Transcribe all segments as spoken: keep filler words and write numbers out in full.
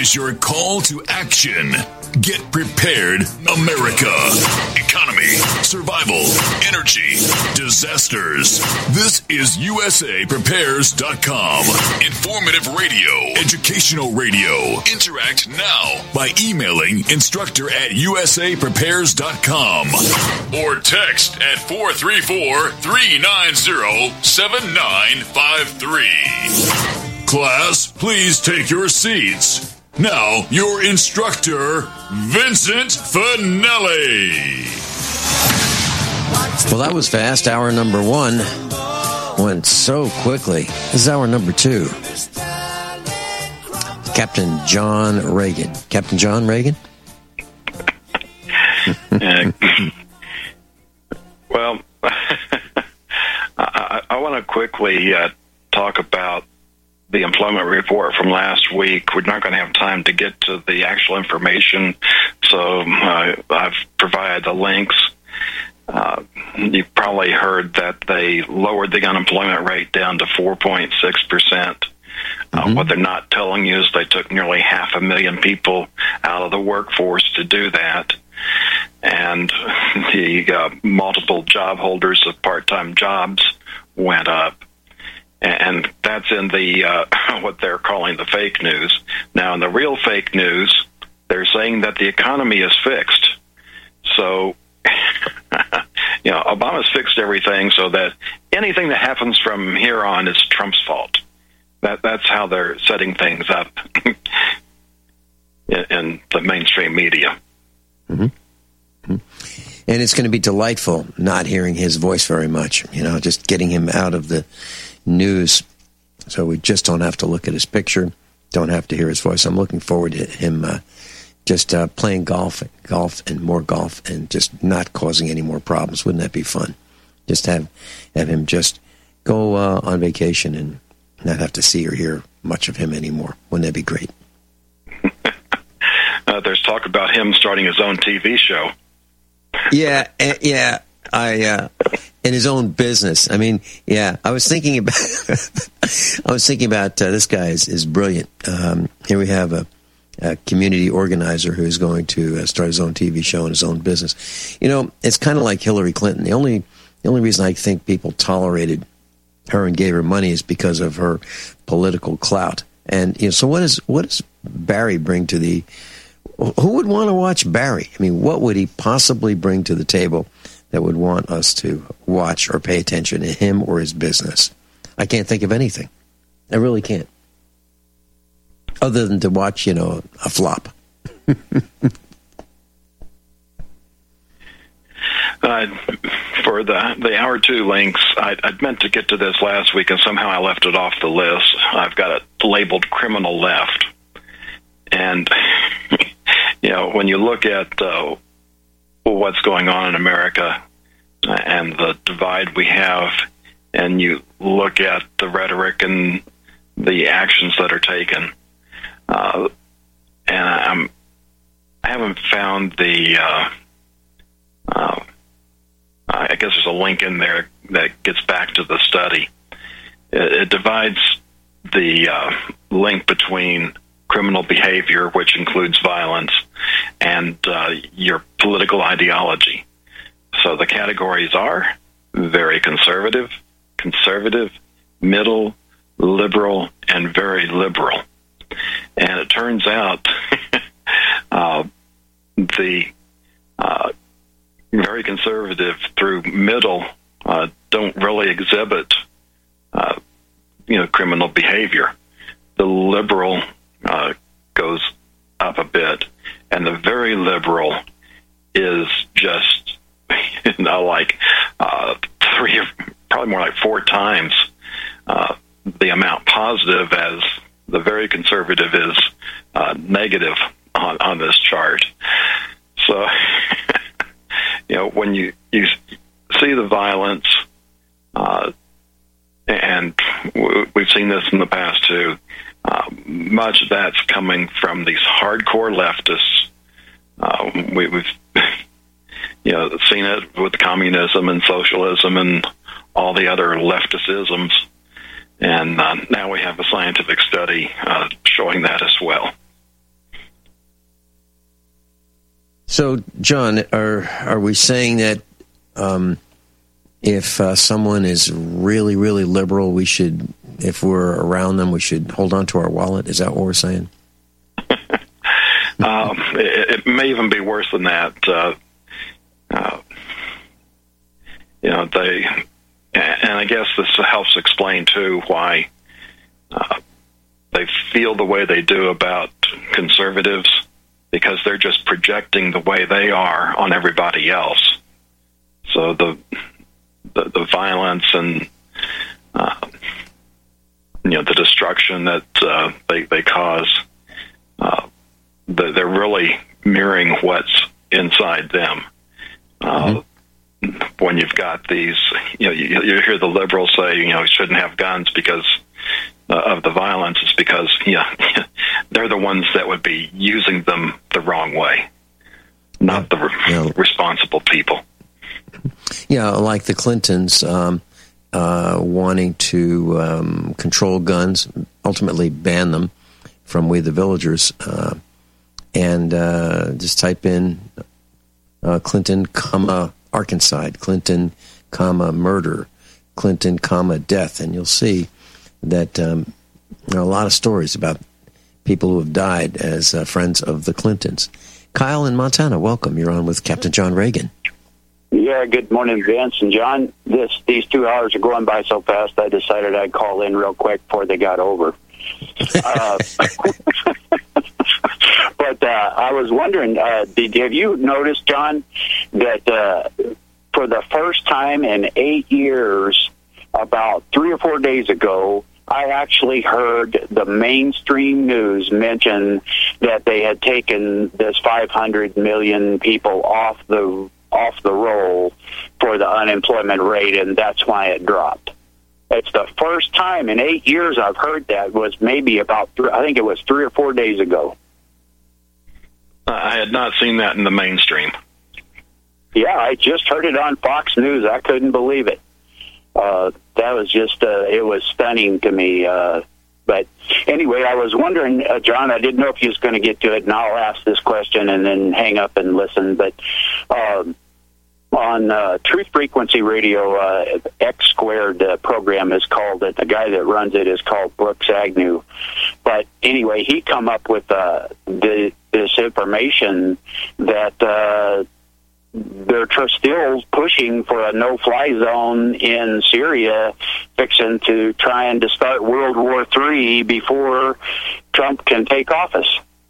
is your call to action. Get prepared, America. Economy, survival, energy, disasters. This is U S A Prepares dot com. Informative radio, educational radio. Interact now by emailing instructor at U S A Prepares dot com or text at four three four, three nine zero, seven nine five three. Class, please take your seats. Now, your instructor, Vincent Finelli. Well, that was fast. Hour number one went so quickly. This is hour number two. Captain John Reagan. Captain John Reagan? uh, well, I, I want to quickly uh, talk about the employment report from last week. We're not going to have time to get to the actual information, so uh, I've provided the links. Uh, you've probably heard that they lowered the unemployment rate down to four point six percent. Uh, mm-hmm. What they're not telling you is they took nearly half a million people out of the workforce to do that. And the uh, multiple job holders of part-time jobs went up. And that's in the uh, what they're calling the fake news. Now, in the real fake news, they're saying that the economy is fixed. So, you know, Obama's fixed everything so that anything that happens from here on is Trump's fault. That that's how they're setting things up in, in the mainstream media. Mm-hmm. Mm-hmm. And it's going to be delightful not hearing his voice very much. You know, just getting him out of the news, so we just don't have to look at his picture, don't have to hear his voice. I'm looking forward to him uh, just uh, playing golf, golf, and more golf, and just not causing any more problems. Wouldn't that be fun? Just have have him just go uh, on vacation and not have to see or hear much of him anymore. Wouldn't that be great? uh, there's talk about him starting his own T V show. Yeah, uh, yeah. I uh, in his own business. I mean, yeah. I was thinking about. I was thinking about uh, this guy is, is brilliant. Um, here we have a, a community organizer who's going to uh, start his own T V show and his own business. You know, it's kind of like Hillary Clinton. The only the only reason I think people tolerated her and gave her money is because of her political clout. And you know, so what is what does Barry bring to the? Who would want to watch Barry? I mean, what would he possibly bring to the table that would want us to watch or pay attention to him or his business? I can't think of anything. I really can't. Other than to watch, you know, a flop. uh, for the the hour two links, I, I'd meant to get to this last week, and somehow I left it off the list. I've got it labeled Criminal Left. And, you know, when you look at uh, what's going on in America and the divide we have, and you look at the rhetoric and the actions that are taken, uh, and I'm, I haven't found the, uh, uh, I guess there's a link in there that gets back to the study. It, it divides the uh, link between criminal behavior, which includes violence, and uh, your political ideology. So the categories are very conservative, conservative, middle, liberal, and very liberal. And it turns out uh, the uh, very conservative through middle uh, don't really exhibit uh, you know, criminal behavior. The liberal Uh, goes up a bit, and the very liberal is just, you know, like uh, three, probably more like four times uh, the amount positive as the very conservative is uh, negative on, on this chart. So, you know, when you, you see the violence, uh, and we've seen this in the past too, Uh, much of that's coming from these hardcore leftists. Uh, we, we've, you know, seen it with communism and socialism and all the other leftisms, and uh, now we have a scientific study uh, showing that as well. So, John, are are we saying that um, if uh, someone is really, really liberal, we should, if we're around them, we should hold on to our wallet? Is that what we're saying? um, it, it may even be worse than that. Uh, uh, you know, they, and I guess this helps explain too why uh, they feel the way they do about conservatives, because they're just projecting the way they are on everybody else. So the the, the violence and uh, you know the destruction that uh, they they cause, uh, they're really mirroring what's inside them. Uh, mm-hmm. When you've got these, you know, you, you hear the liberals say, you know, you shouldn't have guns because uh, of the violence. It's because, yeah, they're the ones that would be using them the wrong way, not the re- yeah. responsible people. Yeah, like the Clintons um, uh, wanting to um, control guns, ultimately ban them from We the Villagers, uh, and uh, just type in uh, Clinton, comma, Arkansas, Clinton, comma, murder, Clinton, comma, death, and you'll see that um, there are a lot of stories about people who have died as uh, friends of the Clintons. Kyle in Montana, welcome. You're on with Captain John Reagan. Yeah, good morning, Vince and John. This These two hours are going by so fast, I decided I'd call in real quick before they got over. uh, but uh, I was wondering, uh, did have you noticed, John, that uh, for the first time in eight years, about three or four days ago, I actually heard the mainstream news mention that they had taken this five hundred million people off the off the roll for the unemployment rate, and that's why it dropped. It's the first time in eight years I've heard that. Was maybe about, th- I think it was three or four days ago. I had not seen that in the mainstream. Yeah, I just heard it on Fox News. I couldn't believe it. Uh, that was just, uh, it was stunning to me. Uh, but anyway, I was wondering, uh, John, I didn't know if you was going to get to it, and I'll ask this question and then hang up and listen. But um, on uh, Truth Frequency Radio, uh, X Squared uh, program is called it. The guy that runs it is called Brooks Agnew. But anyway, he come up with uh, the, this information that uh, they're tr- still pushing for a no-fly zone in Syria, fixing to trying to start World War Three before Trump can take office.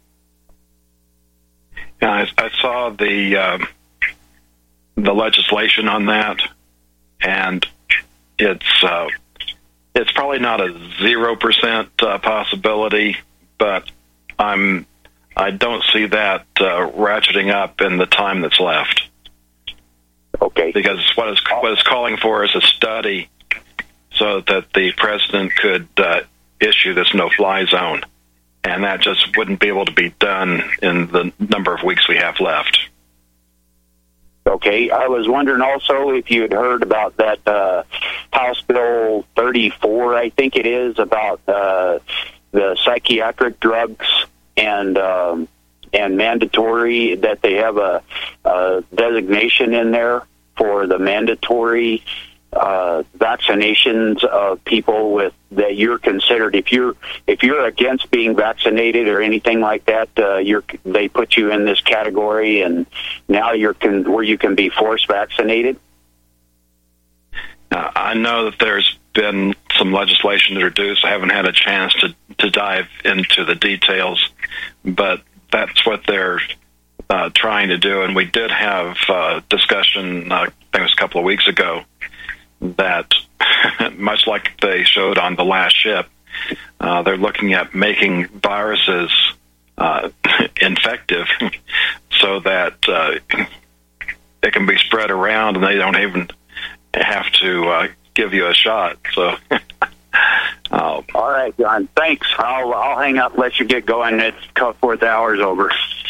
Yeah, I, I saw the um, the legislation on that, and it's uh, it's probably not a zero percent uh, possibility, but I'm I don't see that uh, ratcheting up in the time that's left. Okay. Because what is what is calling for is a study so that the president could uh, issue this no-fly zone, and that just wouldn't be able to be done in the number of weeks we have left. Okay. I was wondering also if you had heard about that uh, House Bill thirty-four, I think it is, about uh, the psychiatric drugs and um, and mandatory, that they have a, a designation in there for the mandatory uh, vaccinations of people with that you're considered, if you're if you're against being vaccinated or anything like that, uh, you're they put you in this category, and now you're can, where you can be forced vaccinated. Uh, I know that there's been some legislation introduced. I haven't had a chance to, to dive into the details, but that's what they're uh, trying to do. And we did have uh, discussion, uh, I think it was a couple of weeks ago, that much like they showed on The Last Ship, uh, they're looking at making viruses uh, infective so that uh, it can be spread around and they don't even have to uh, give you a shot. So, uh, all right, John. Thanks. I'll I'll hang up. Let you get going. It's fourth hour's over.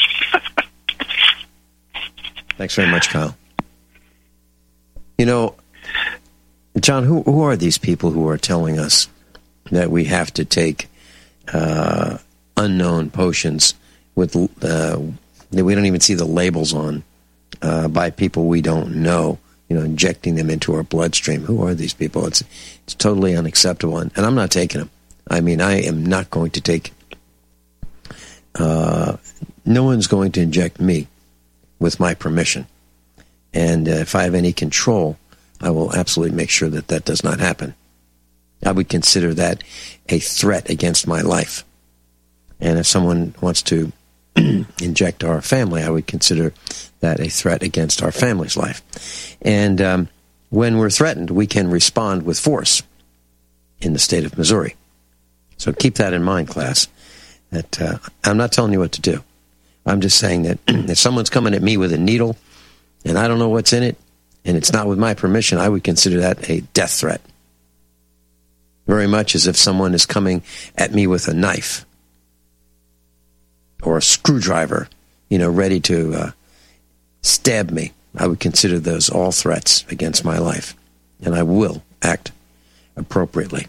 Thanks very much, Kyle. You know, John, who who are these people who are telling us that we have to take uh, unknown potions with uh, that we don't even see the labels on uh, by people we don't know, you know, injecting them into our bloodstream. Who are these people? It's it's totally unacceptable, and, and I'm not taking them. I mean, I am not going to take. Uh, no one's going to inject me with my permission, and uh, if I have any control, I will absolutely make sure that that does not happen. I would consider that a threat against my life, and if someone wants to inject our family, I would consider that a threat against our family's life. And um, when we're threatened, we can respond with force in the state of Missouri. So keep that in mind, class. That uh, I'm not telling you what to do. I'm just saying that if someone's coming at me with a needle and I don't know what's in it, and it's not with my permission, I would consider that a death threat. Very much as if someone is coming at me with a knife or a screwdriver, you know, ready to uh, stab me. I would consider those all threats against my life, and I will act appropriately.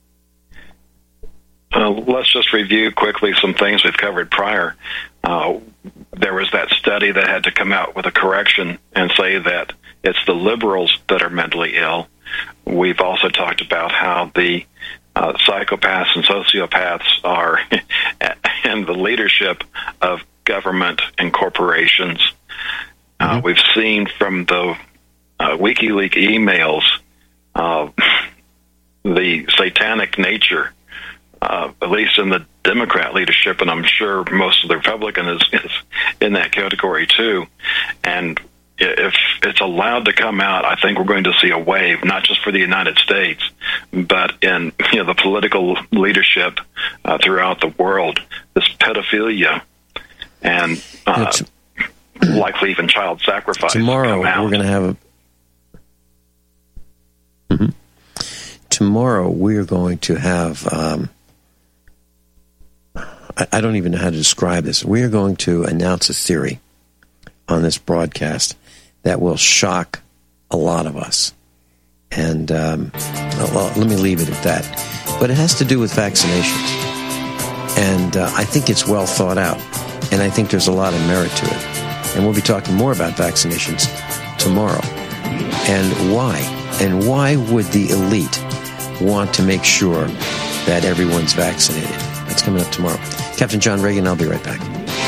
Uh, let's just review quickly some things we've covered prior. Uh, there was that study that had to come out with a correction and say that it's the liberals that are mentally ill. We've also talked about how the uh, psychopaths and sociopaths are in the leadership of government and corporations. Uh, mm-hmm. We've seen from the uh, WikiLeaks emails uh, the satanic nature, uh, at least in the Democrat leadership, and I'm sure most of the Republican is, is in that category too. And if it's allowed to come out, I think we're going to see a wave, not just for the United States, but in you know the political leadership uh, throughout the world. This pedophilia and uh, likely even child sacrifice. Tomorrow we're going to have a. Mm-hmm. Tomorrow we're going to have. Um, I, I don't even know how to describe this. We are going to announce a theory on this broadcast that will shock a lot of us. And um, well, let me leave it at that. But it has to do with vaccinations. And uh, I think it's well thought out. And I think there's a lot of merit to it. And we'll be talking more about vaccinations tomorrow. And why? And why would the elite want to make sure that everyone's vaccinated? That's coming up tomorrow. Captain John Reagan, I'll be right back.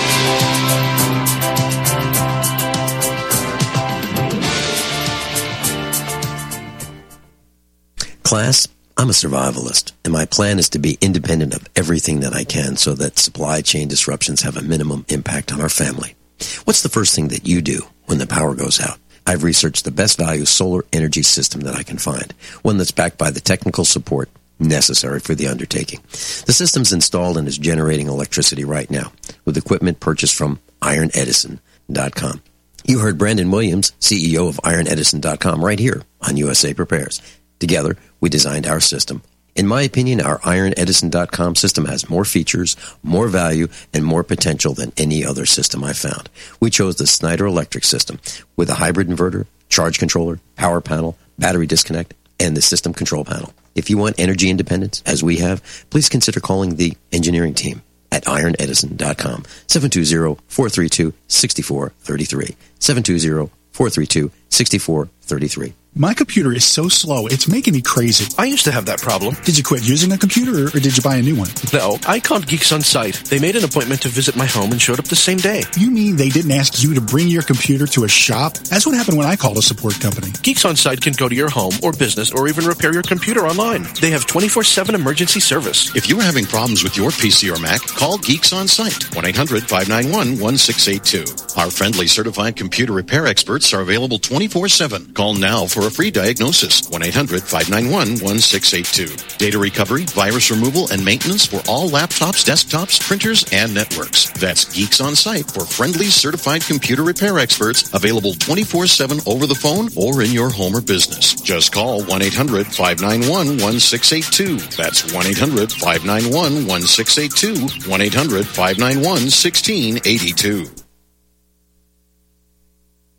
Class, I'm a survivalist, and my plan is to be independent of everything that I can so that supply chain disruptions have a minimum impact on our family. What's the first thing that you do when the power goes out? I've researched the best value solar energy system that I can find, one that's backed by the technical support necessary for the undertaking. The system's installed and is generating electricity right now with equipment purchased from iron edison dot com. You heard Brandon Williams, C E O of iron edison dot com, right here on U S A Prepares. Together, we designed our system. In my opinion, our iron edison dot com system has more features, more value, and more potential than any other system I've found. We chose the Snyder Electric system with a hybrid inverter, charge controller, power panel, battery disconnect, and the system control panel. If you want energy independence, as we have, please consider calling the engineering team at iron edison dot com, seven two zero, four three two, six four three three, seven two zero, four three two, six four three three. My computer is so slow, it's making me crazy. I used to have that problem. Did you quit using a computer, or did you buy a new one? No, I called Geeks On Site. They made an appointment to visit my home and showed up the same day. You mean they didn't ask you to bring your computer to a shop? That's what happened when I called a support company. Geeks On Site can go to your home or business or even repair your computer online. They have twenty-four seven emergency service. If you're having problems with your P C or Mac, call Geeks On Site, one eight hundred, five nine one, one six eight two. Our friendly certified computer repair experts are available twenty-four seven. Call now for a free diagnosis. one eight hundred, five nine one, one six eight two. Data recovery, virus removal, and maintenance for all laptops, desktops, printers, and networks. That's Geeks On Site for friendly certified computer repair experts, available twenty-four seven over the phone or in your home or business. Just call one eight hundred, five nine one, one six eight two. That's one eight hundred, five nine one, one six eight two. one eight hundred, five nine one, one six eight two.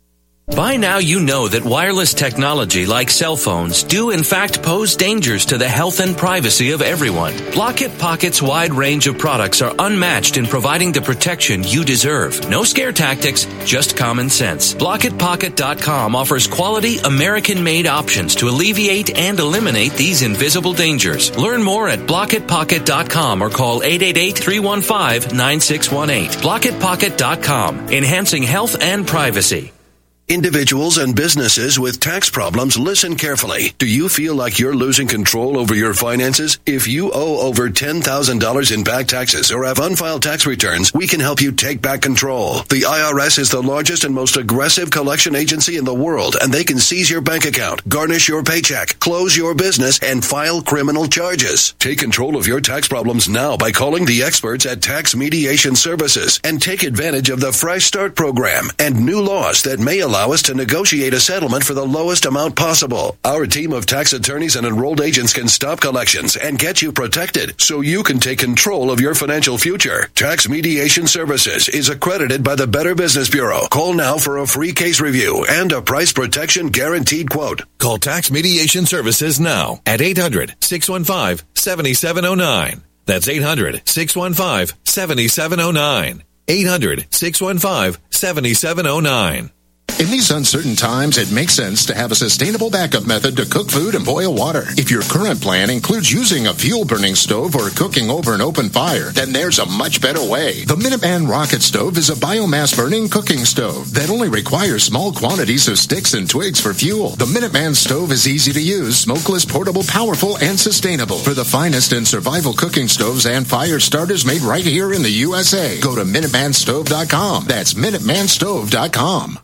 By now you know that wireless technology like cell phones do in fact pose dangers to the health and privacy of everyone. Blockit Pocket's wide range of products are unmatched in providing the protection you deserve. No scare tactics, just common sense. Blockit Pocket dot com offers quality American-made options to alleviate and eliminate these invisible dangers. Learn more at Blockit Pocket dot com or call eight eight eight, three one five, nine six one eight. Blockit Pocket dot com, enhancing health and privacy. Individuals and businesses with tax problems, listen carefully. Do you feel like you're losing control over your finances? If you owe over ten thousand dollars in back taxes or have unfiled tax returns, we can help you take back control. The I R S is the largest and most aggressive collection agency in the world, and they can seize your bank account, garnish your paycheck, close your business, and file criminal charges. Take control of your tax problems now by calling the experts at Tax Mediation Services and take advantage of the Fresh Start program and new laws that may allow us to negotiate a settlement for the lowest amount possible. Our team of tax attorneys and enrolled agents can stop collections and get you protected so you can take control of your financial future. Tax Mediation Services is accredited by the Better Business Bureau. Call now for a free case review and a price protection guaranteed quote. Call Tax Mediation Services now at eight hundred, six one five, seven seven zero nine. That's eight hundred, six one five, seven seven zero nine. eight hundred, six one five, seven seven zero nine. In these uncertain times, it makes sense to have a sustainable backup method to cook food and boil water. If your current plan includes using a fuel-burning stove or cooking over an open fire, then there's a much better way. The Minuteman Rocket Stove is a biomass-burning cooking stove that only requires small quantities of sticks and twigs for fuel. The Minuteman Stove is easy to use, smokeless, portable, powerful, and sustainable. For the finest in survival cooking stoves and fire starters made right here in the U S A, go to Minuteman Stove dot com. That's Minuteman Stove dot com.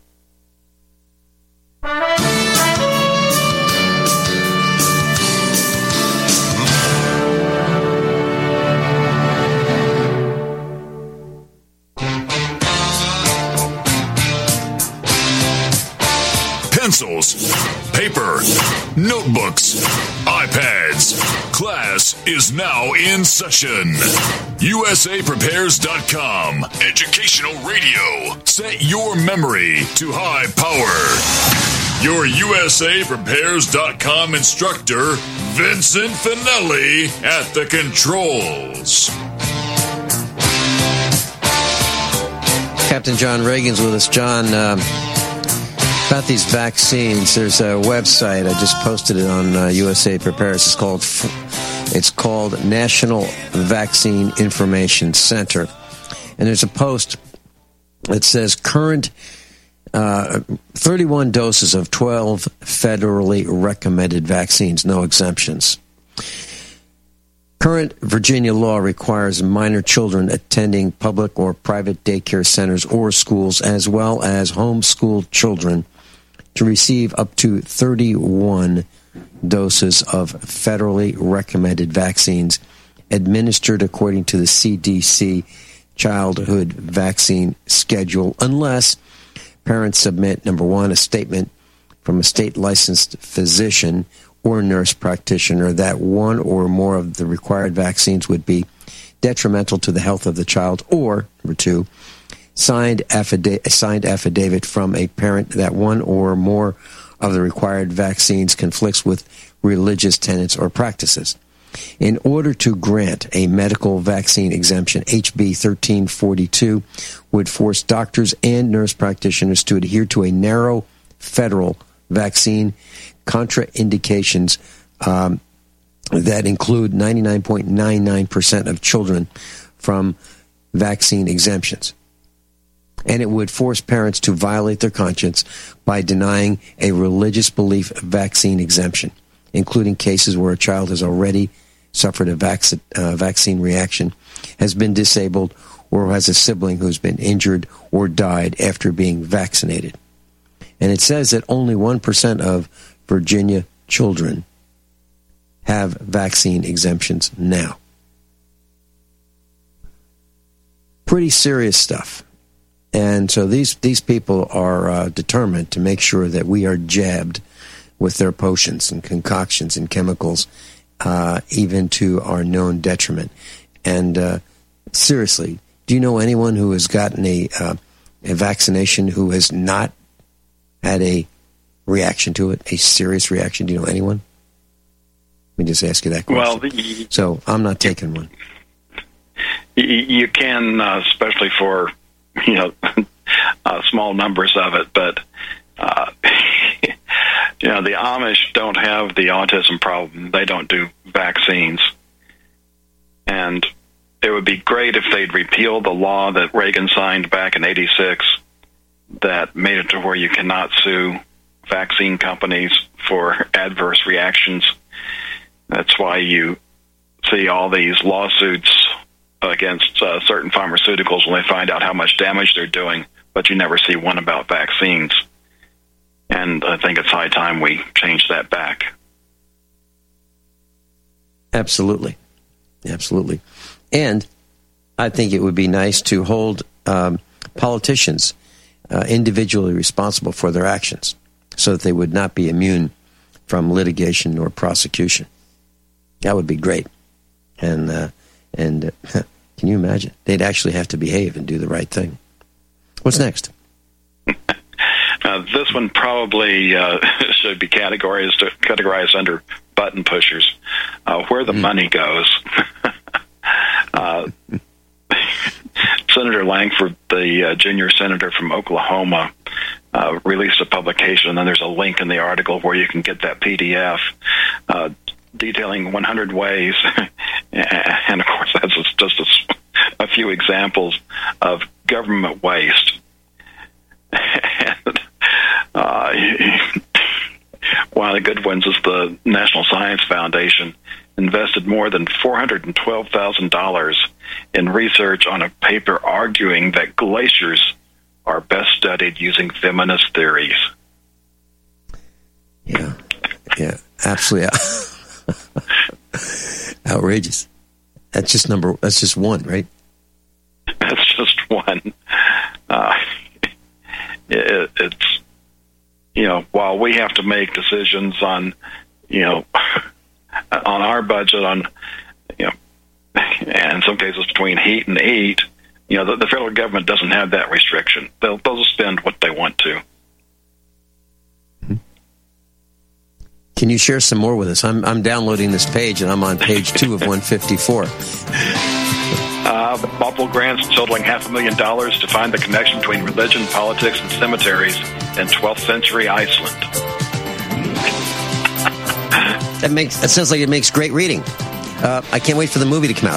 Pencils, paper, notebooks, iPads. Class is now in session. U S A Prepares dot com. Educational radio. Set your memory to high power. Your U S A Prepares dot com instructor, Vincent Finelli, at the controls. Captain John Reagan's with us. John, um, about these vaccines, there's a website. I just posted it on uh, U S A Prepares. It's called it's called National Vaccine Information Center, and there's a post that says current uh, thirty-one doses of twelve federally recommended vaccines, no exemptions. Current Virginia law requires minor children attending public or private daycare centers or schools, as well as homeschooled children, to receive up to thirty-one doses of federally recommended vaccines administered according to the C D C childhood vaccine schedule, unless parents submit, number one, a statement from a state licensed physician or nurse practitioner that one or more of the required vaccines would be detrimental to the health of the child, or, number two, signed affidavit, signed affidavit from a parent that one or more of the required vaccines conflicts with religious tenets or practices. In order to grant a medical vaccine exemption, H B thirteen forty-two would force doctors and nurse practitioners to adhere to a narrow federal vaccine contraindications um, that include ninety-nine point nine nine percent of children from vaccine exemptions. And it would force parents to violate their conscience by denying a religious belief vaccine exemption, including cases where a child has already suffered a vac- uh, vaccine reaction, has been disabled, or has a sibling who's been injured or died after being vaccinated. And it says that only one percent of Virginia children have vaccine exemptions now. Pretty serious stuff. And so these, these people are uh, determined to make sure that we are jabbed with their potions and concoctions and chemicals, uh, even to our known detriment. And uh, seriously, do you know anyone who has gotten a, uh, a vaccination who has not had a reaction to it, a serious reaction? Do you know anyone? Let me just ask you that question. Well, the, so I'm not taking one. You, you can, uh, especially for, you know, uh, small numbers of it, but, uh, you know, the Amish don't have the autism problem. They don't do vaccines. And it would be great if they'd repeal the law that Reagan signed back in eighty-six that made it to where you cannot sue vaccine companies for adverse reactions. That's why you see all these lawsuits against uh, certain pharmaceuticals when they find out how much damage they're doing, but you never see one about vaccines. And I think it's high time we change that back. Absolutely. Absolutely. And I think it would be nice to hold um, politicians uh, individually responsible for their actions so that they would not be immune from litigation or prosecution. That would be great. And, uh, and uh, can you imagine? They'd actually have to behave and do the right thing. What's next? Uh, this one probably uh, should be categorized categorized under button pushers. Uh, where the mm. money goes. uh, Senator Langford, the uh, junior senator from Oklahoma, uh, released a publication, and then there's a link in the article where you can get that P D F uh, detailing one hundred ways, and of course that's just a, a few examples of government waste. And, uh, one of the good ones is the National Science Foundation invested more than four hundred twelve thousand dollars in research on a paper arguing that glaciers are best studied using feminist theories. Yeah, yeah, absolutely outrageous. That's just number. That's just one, right? That's just one. Uh, it, it's you know, while we have to make decisions on, you know, on our budget, on, you know, and in some cases between heat and eat, you know, the, the federal government doesn't have that restriction. They'll, they'll spend what they want to. Can you share some more with us? I'm I'm downloading this page, and I'm on page two of one fifty-four. Uh, multiple grants totaling half a million dollars to find the connection between religion, politics, and cemeteries in twelfth century Iceland. That makes that sounds like it makes great reading. Uh, I can't wait for the movie to come out.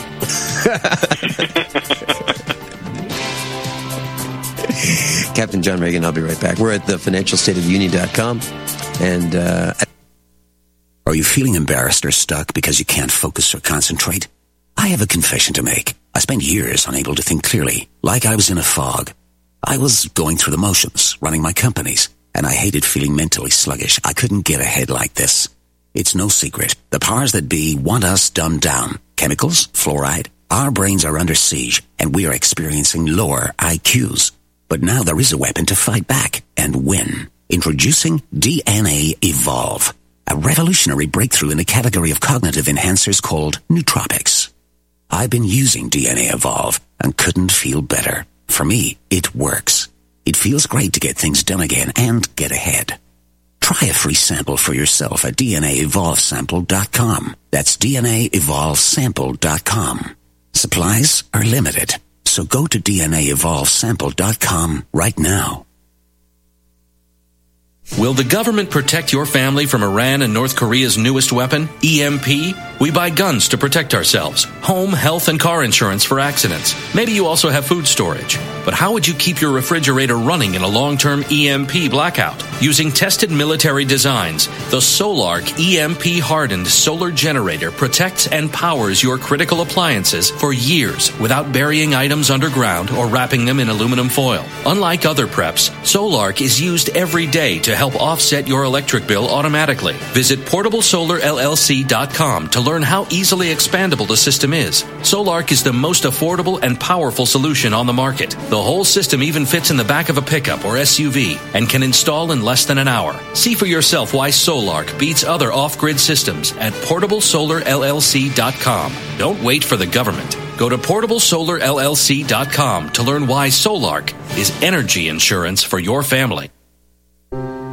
Captain John Reagan, I'll be right back. We're at the financial state of the union dot com. And, uh, are you feeling embarrassed or stuck because you can't focus or concentrate? I have a confession to make. I spent years unable to think clearly, like I was in a fog. I was going through the motions, running my companies, and I hated feeling mentally sluggish. I couldn't get ahead like this. It's no secret. The powers that be want us dumbed down. Chemicals, fluoride. Our brains are under siege, and we are experiencing lower I Qs. But now there is a weapon to fight back and win. Introducing D N A Evolve, a revolutionary breakthrough in the category of cognitive enhancers called nootropics. I've been using D N A Evolve and couldn't feel better. For me, it works. It feels great to get things done again and get ahead. Try a free sample for yourself at D N A evolve sample dot com. That's D N A evolve sample dot com. Supplies are limited, so go to D N A evolve sample dot com right now. Will the government protect your family from Iran and North Korea's newest weapon, E M P? We buy guns to protect ourselves, home, health, and car insurance for accidents. Maybe you also have food storage. But how would you keep your refrigerator running in a long-term E M P blackout? Using tested military designs, the Solark E M P-hardened solar generator protects and powers your critical appliances for years without burying items underground or wrapping them in aluminum foil. Unlike other preps, Solark is used every day to help offset your electric bill automatically. Visit portable solar L L C dot com to learn how easily expandable the system is. Solark is the most affordable and powerful solution on the market. The whole system even fits in the back of a pickup or S U V and can install in less than an hour. See for yourself why Solark beats other off-grid systems at portable solar L L C dot com. Don't wait for the government. Go to portable solar L L C dot com to learn why Solark is energy insurance for your family.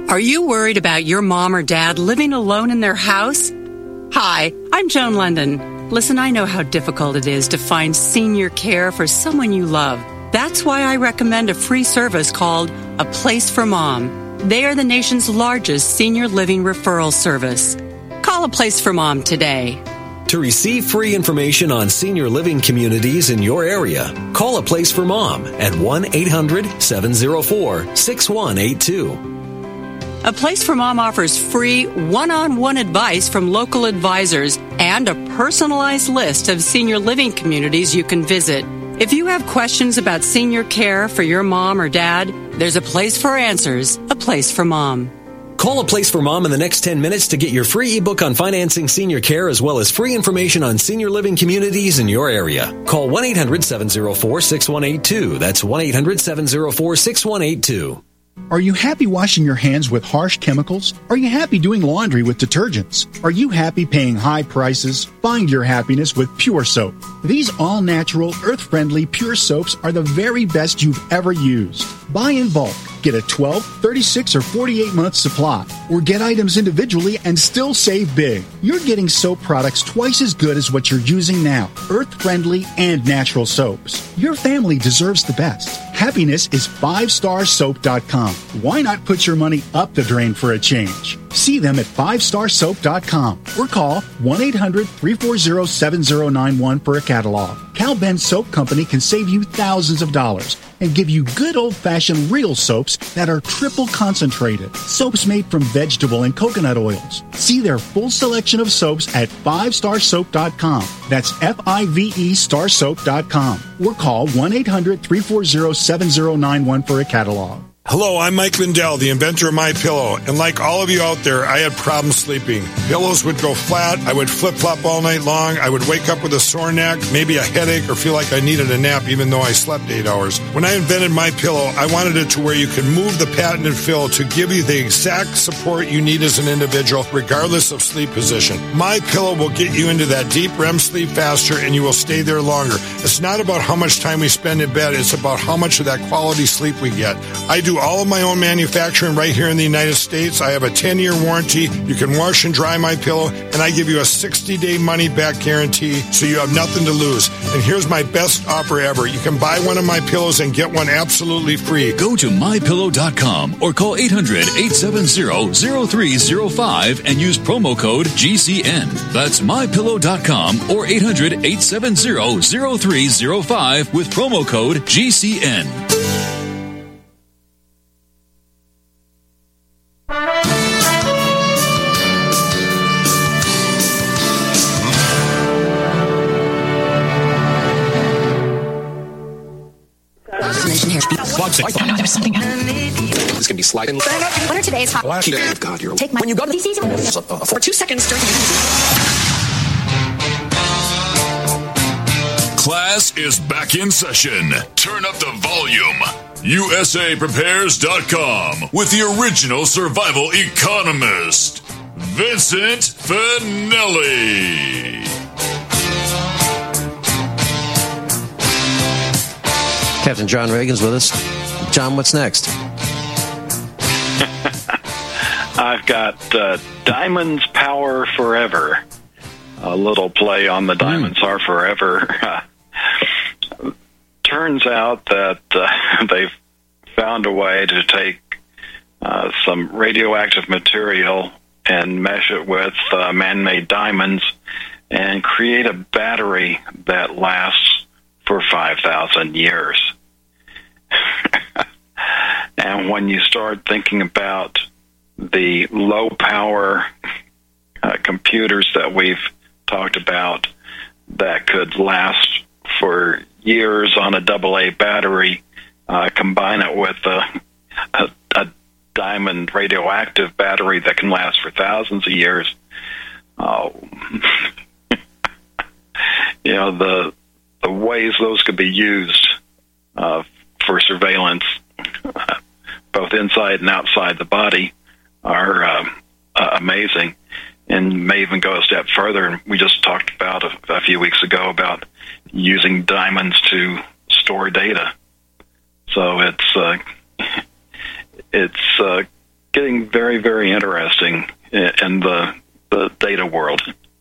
Are you worried about your mom or dad living alone in their house? Hi, I'm Joan London. Listen, I know how difficult it is to find senior care for someone you love. That's why I recommend a free service called A Place for Mom. They are the nation's largest senior living referral service. Call A Place for Mom today. To receive free information on senior living communities in your area, call A Place for Mom at one eight hundred seven oh four six one eight two. A Place for Mom offers free one-on-one advice from local advisors and a personalized list of senior living communities you can visit. If you have questions about senior care for your mom or dad, there's a place for answers, A Place for Mom. Call A Place for Mom in the next ten minutes to get your free ebook on financing senior care as well as free information on senior living communities in your area. Call one eight hundred seven oh four six one eight two. That's one eight hundred seven oh four six one eight two. Are you happy washing your hands with harsh chemicals? Are you happy doing laundry with detergents? Are you happy paying high prices? Find your happiness with Pure Soap. These all-natural, earth-friendly Pure Soaps are the very best you've ever used. Buy in bulk. Get a twelve, thirty-six, or forty-eight month supply. Or get items individually and still save big. You're getting soap products twice as good as what you're using now. Earth-friendly and natural soaps. Your family deserves the best. Happiness is five star soap dot com. Why not put your money up the drain for a change? See them at five star soap dot com or call one eight hundred three four zero seven zero nine one for a catalog. Cal Ben Soap Company can save you thousands of dollars and give you good old-fashioned real soaps that are triple concentrated. Soaps made from vegetable and coconut oils. See their full selection of soaps at five star soap dot com. That's F I V E star soap dot com. Or call one eight hundred three four zero seven zero nine one for a catalog. Hello, I'm Mike Lindell, the inventor of MyPillow, and like all of you out there, I had problems sleeping. Pillows would go flat, I would flip-flop all night long, I would wake up with a sore neck, maybe a headache, or feel like I needed a nap even though I slept eight hours. When I invented MyPillow, I wanted it to where you could move the patented fill to give you the exact support you need as an individual, regardless of sleep position. MyPillow will get you into that deep R E M sleep faster, and you will stay there longer. It's not about how much time we spend in bed, it's about how much of that quality sleep we get. I do all of my own manufacturing right here in the United States. I have a ten year warranty. You can wash and dry my pillow, and I give you a sixty day money back guarantee, so you have nothing to lose. And here's my best offer ever. You can buy one of my pillows and get one absolutely free. Go to my pillow dot com or call eight hundred eight seven zero zero three zero five and use promo code G C N. That's my pillow dot com or eight hundred eight seven zero zero three zero five with promo code G C N. There's something. This can be sliding. What are today's hot? Last day of God, you're Take my when you go to the season for two seconds during Class is back in session. Turn up the volume. U S A Prepares dot com with the original survival economist, Vincent Finelli. Captain John Reagan's with us. John, what's next? I've got uh, Diamonds Power Forever. A little play on the Diamonds mm. Are Forever. Turns out that uh, they've found a way to take uh, some radioactive material and mesh it with uh, man-made diamonds and create a battery that lasts for five thousand years. And when you start thinking about the low-power uh, computers that we've talked about that could last for years on a double A battery, uh, combine it with a, a, a diamond radioactive battery that can last for thousands of years, uh, you know, the the ways those could be used uh, for surveillance, uh, both inside and outside the body, are uh, uh, amazing, and may even go a step further. And we just talked about a, a few weeks ago about using diamonds to store data. So it's uh, it's uh, getting very, very interesting in, in the the data world.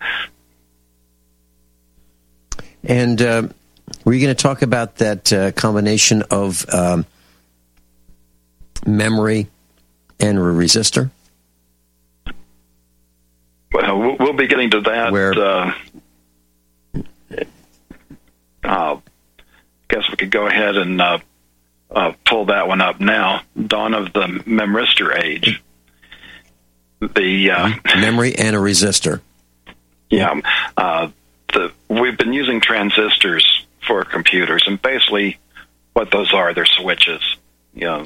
And uh, were you going to talk about that uh, combination of um, memory and a resistor? Well, we'll be getting to that. Where, uh, uh, guess we could go ahead and uh, uh, pull that one up now. Dawn of the memristor age. The uh, memory and a resistor. Yeah, uh, the we've been using transistors for computers, and basically, what those are, they're switches. You know,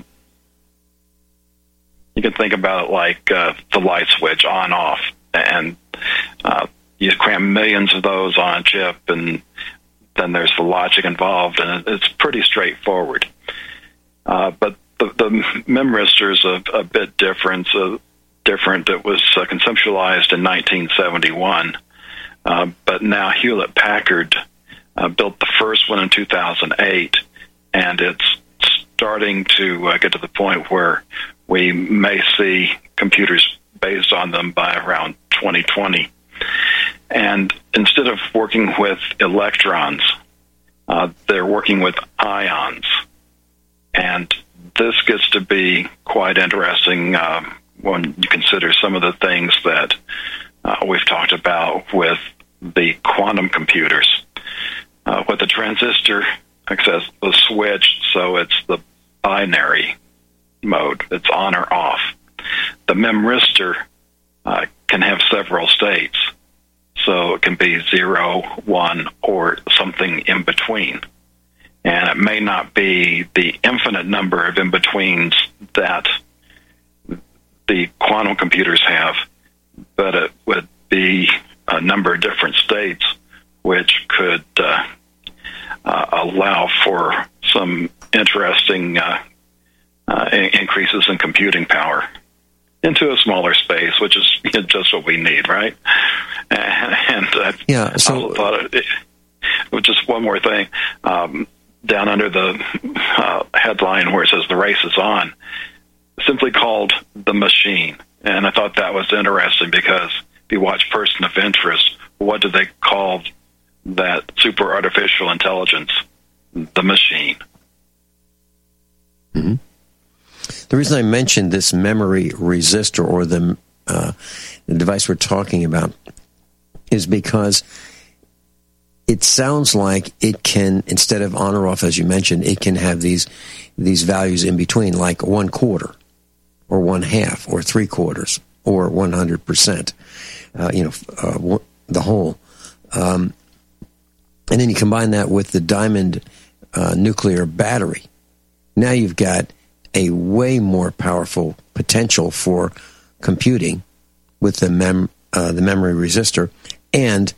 you can think about it like uh, the light switch on off, and uh, you cram millions of those on a chip, and then there's the logic involved, and it's pretty straightforward. Uh, but the, the memristor is a, a bit different. So different. It was uh, conceptualized in nineteen seventy-one, uh, but now Hewlett-Packard uh, built the first one in two thousand eight, and it's starting to uh, get to the point where we may see computers based on them by around twenty twenty. And instead of working with electrons, uh, they're working with ions. And this gets to be quite interesting uh, when you consider some of the things that uh, we've talked about with the quantum computers. Uh, with the transistor, like I said, the switch, so it's the binary mode. It's on or off. The memristor uh, can have several states. So it can be zero, one, or something in between. And it may not be the infinite number of in-betweens that the quantum computers have, but it would be a number of different states which could uh, uh, allow for some interesting uh, uh, increases in computing power into a smaller space, which is just what we need, right? And, and I yeah, so, also thought it, it, just one more thing. Um, down under the uh, headline where it says the race is on, simply called The Machine. And I thought that was interesting because if you watch Person of Interest, what do they call that super artificial intelligence? The Machine. Mm-hmm. The reason I mentioned this memory resistor, or the, uh, the device we're talking about, is because it sounds like it can, instead of on or off, as you mentioned, it can have these these values in between, like one quarter, or one half, or three quarters, or one hundred percent. Uh, you know, uh, the whole. Um, and then you combine that with the diamond uh, nuclear battery. Now you've got a way more powerful potential for computing with the mem uh, the memory resistor, and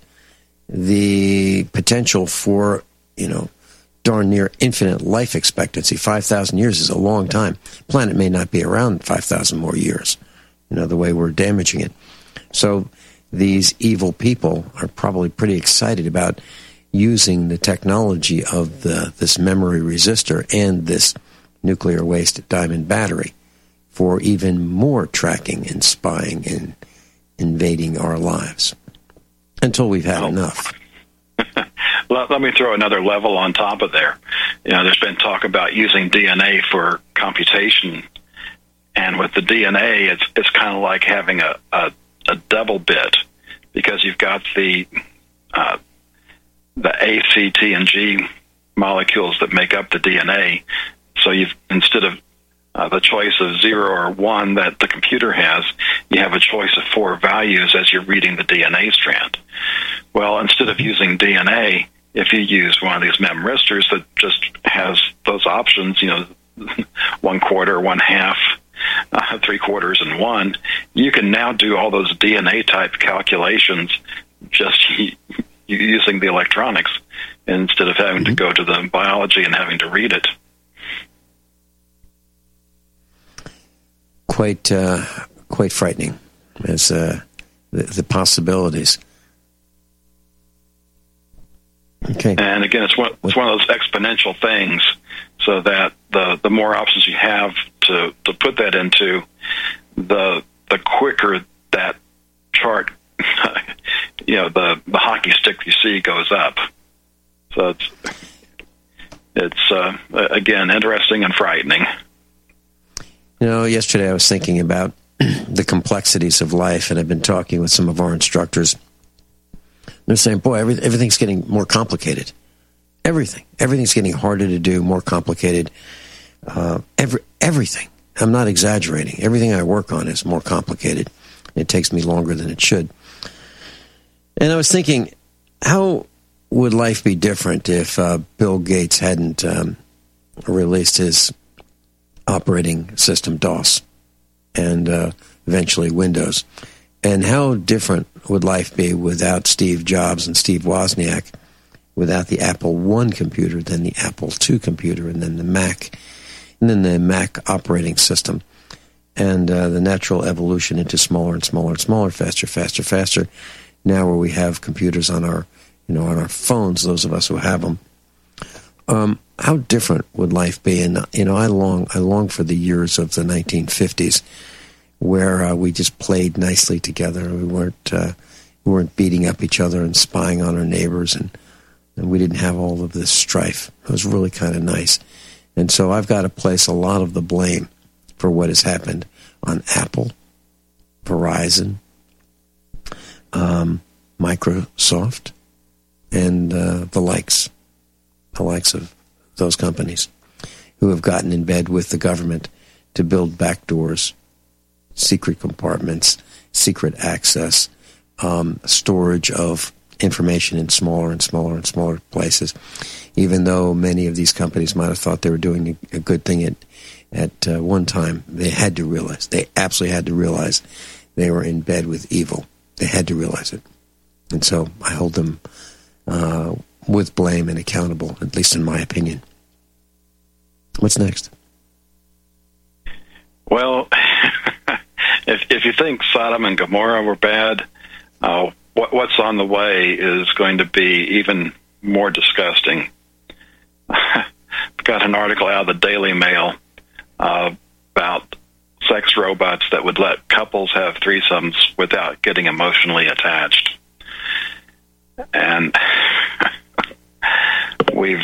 the potential for, you know, darn near infinite life expectancy. five thousand years is a long time. Planet may not be around five thousand more years, you know, the way we're damaging it. So these evil people are probably pretty excited about using the technology of the this memory resistor and this nuclear waste diamond battery for even more tracking and spying and invading our lives until we've had oh. enough. let, let me throw another level on top of there. You know, there's been talk about using D N A for computation, and with the D N A, it's it's kind of like having a, a, a double bit, because you've got the uh, the A, C, T, and G molecules that make up the D N A. So you've, instead of uh, the choice of zero or one that the computer has, you have a choice of four values as you're reading the D N A strand. Well, instead of using D N A, if you use one of these memristors that just has those options, you know, one quarter, one half, uh, three quarters, and one, you can now do all those D N A type calculations just using the electronics instead of having mm-hmm. to go to the biology and having to read it. Quite, uh, quite frightening as uh, the, the possibilities. Okay. And again, it's one, it's one of those exponential things, so that the the more options you have to, to put that into, the the quicker that chart, you know, the, the hockey stick you see goes up. So it's, it's uh, again, interesting and frightening. You know, yesterday I was thinking about the complexities of life, and I've been talking with some of our instructors. They're saying, boy, every, everything's getting more complicated. Everything. Everything's getting harder to do, more complicated. Uh, every everything. I'm not exaggerating. Everything I work on is more complicated. It takes me longer than it should. And I was thinking, how would life be different if uh, Bill Gates hadn't um, released his operating system, DOS, and uh, eventually Windows? And how different would life be without Steve Jobs and Steve Wozniak, without the Apple one computer, then the Apple two computer, and then the Mac, and then the Mac operating system, and uh, the natural evolution into smaller and smaller and smaller, faster, faster, faster. Now where we have computers on our, you know, on our phones, those of us who have them. Um, how different would life be? And you know, I long, I long for the years of the nineteen fifties, where uh, we just played nicely together. We weren't, uh, we weren't beating up each other and spying on our neighbors, and, and we didn't have all of this strife. It was really kind of nice. And so I've got to place a lot of the blame for what has happened on Apple, Verizon, um, Microsoft, and uh, the likes, the likes of those companies who have gotten in bed with the government to build backdoors, secret compartments, secret access, um, storage of information in smaller and smaller and smaller places. Even though many of these companies might have thought they were doing a, a good thing at at uh, one time, they had to realize, they absolutely had to realize they were in bed with evil. They had to realize it. And so I hold them uh, with blame and accountable, at least in my opinion. What's next? Well, if if you think Sodom and Gomorrah were bad, uh, what, what's on the way is going to be even more disgusting. Got an article out of the Daily Mail uh, about sex robots that would let couples have threesomes without getting emotionally attached. And we've,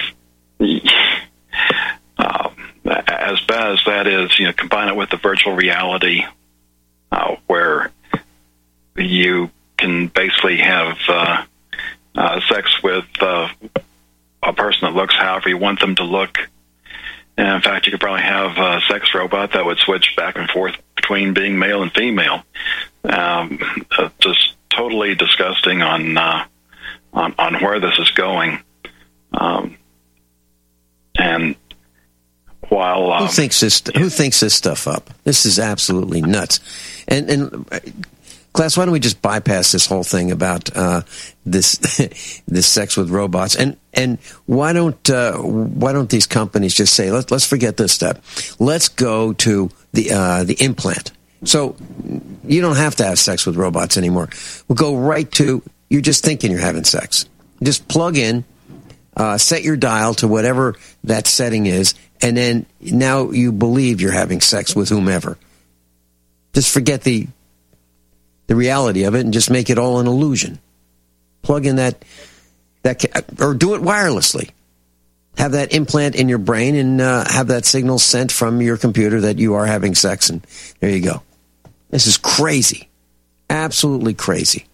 uh, as bad as that is, you know, combine it with the virtual reality uh, where you can basically have uh, uh, sex with uh, a person that looks however you want them to look. And in fact, you could probably have a sex robot that would switch back and forth between being male and female. Um, uh, just totally disgusting on, uh, on on where this is going. Um, and while um, who thinks this who thinks this stuff up? This is absolutely nuts. And and. Uh, Class, why don't we just bypass this whole thing about uh, this this sex with robots, and and why don't uh, why don't these companies just say, let's let's forget this step, let's go to the uh, the implant. So you don't have to have sex with robots anymore. We'll go right to, you're just thinking you're having sex. Just plug in, uh, set your dial to whatever that setting is, and then now you believe you're having sex with whomever. Just forget the the reality of it and just make it all an illusion. Plug in that, that or do it wirelessly. Have that implant in your brain and uh, have that signal sent from your computer that you are having sex, and there you go. This is crazy. Absolutely crazy.